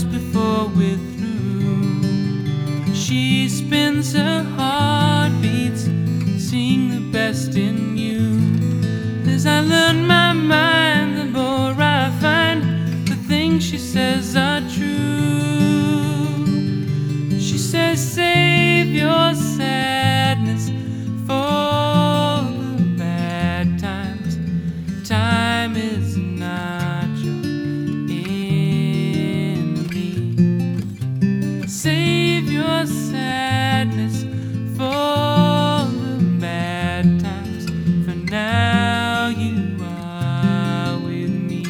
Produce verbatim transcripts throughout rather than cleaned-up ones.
before we're through. She spins her heartbeats, seeing the best in you. As I learn my mind, the more I find the things she says are true. She says, save your sadness for the bad times. Time is not your enemy. Save your sadness for the bad times. For now you are with me.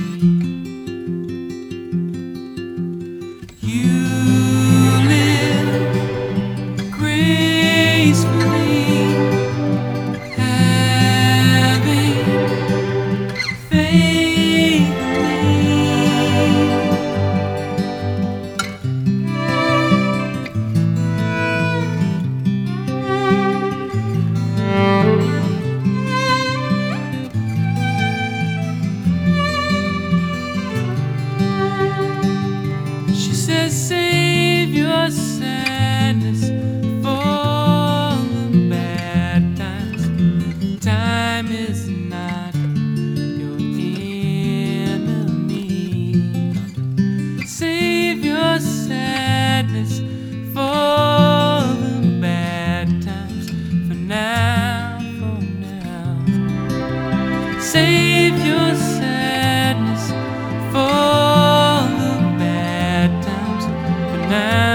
You live gracefully, having faith She says, save your sadness for the bad times. Time is not your enemy. Save your sadness for the bad times. For now, for now. Save your sadness for the bad times. For now.